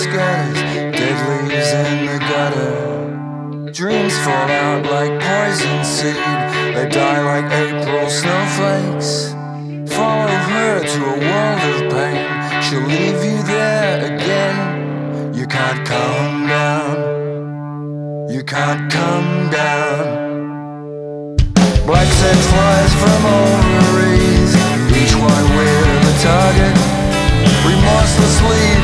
scatters dead leaves in the gutter. Dreams fall out like poison seed, they die like April snowflakes. Follow her to a world of pain, she'll leave you there again. You can't come down, you can't come down. Black scent flies from ovaries, each one with a target. Remorselessly